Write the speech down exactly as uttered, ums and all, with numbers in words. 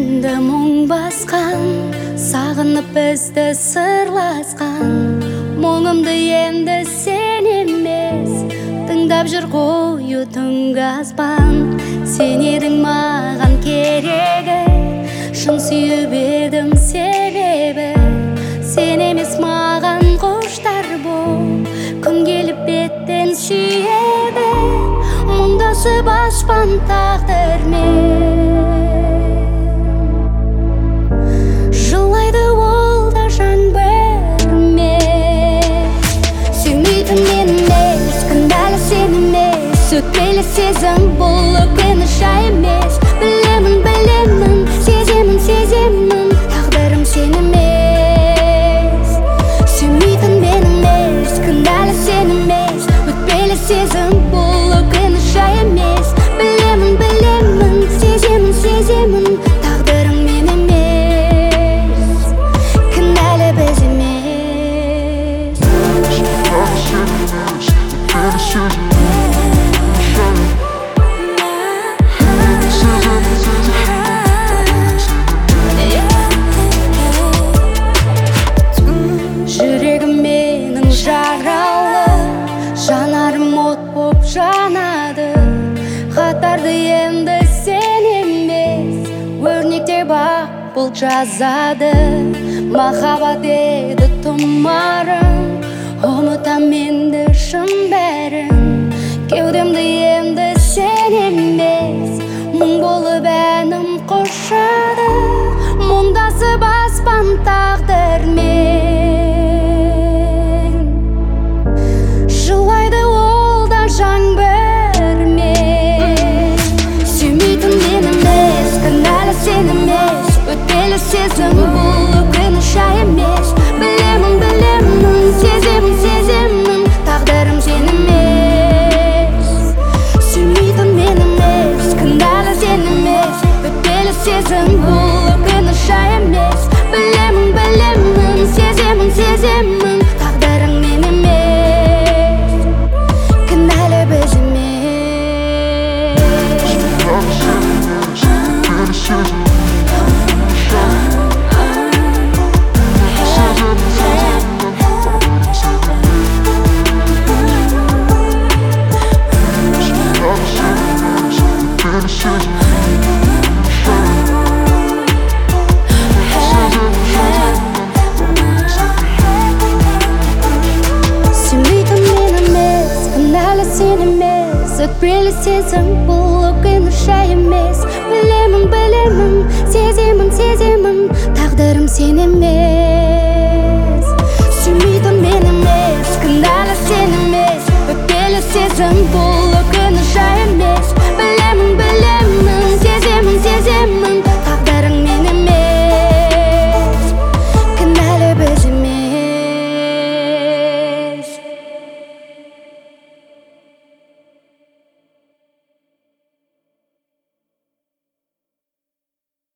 жүрегімді мұң басқан, сағынып бізді сырласқан. Мұңымды енді сен емес, тыңдап жүр қою түнгі аспан. Сен едің маған керегі, шын сүйіп едім себебі. Сен емес маған құштар бол, күн келіп беттен сүйеді. Мұңдасып аспан тағдырмен, жылайды ол да жаңбырмен. Сүймейтін мен емес, кінәлі сен емес, өтпелі сезім бұл өкініш емес. Білемін, білемін, сеземін, сеземін, тағдырым сен емес. Сүймейтін мен емес, кінәлі сен емес, өтпелі сезім бұл өкініш емес. Білемін, білемін, сеземін, сеземін, тағдырым мен емес, кінәлі біз емес. Жүрегім менің жаралы, жанарым от боп жанады. Хаттарды енді сен емес, өрнектер бақ бұл жазады. Махаббат еді тұмарым, ұмытам енді шын бәрін. Кеудемді енді сен емес, мұң болып әнім қошады. Мұңдасып аспан тағдырмен, жылайды ол да жаңбырмен. Сүймейтін мен емес, кінәлі сен емес, өтпелі сезім бұл өкініш емес. Білемін, білемін, сеземін, сеземін, тағдырым сен емес. Сүймейтін мен емес, кінәлі сен емес, өтпелі сезім бұл өкініш емес. Білемін, білемін, сеземін, сеземін, тағдырым мен емес, кінәлі біз емес. Сүймейтін мен емес, кінәлі сен емес, өтпелі сезім бұл өкініш емес. Білемін, білемін, сеземін, сеземін, тағдырым сен емес.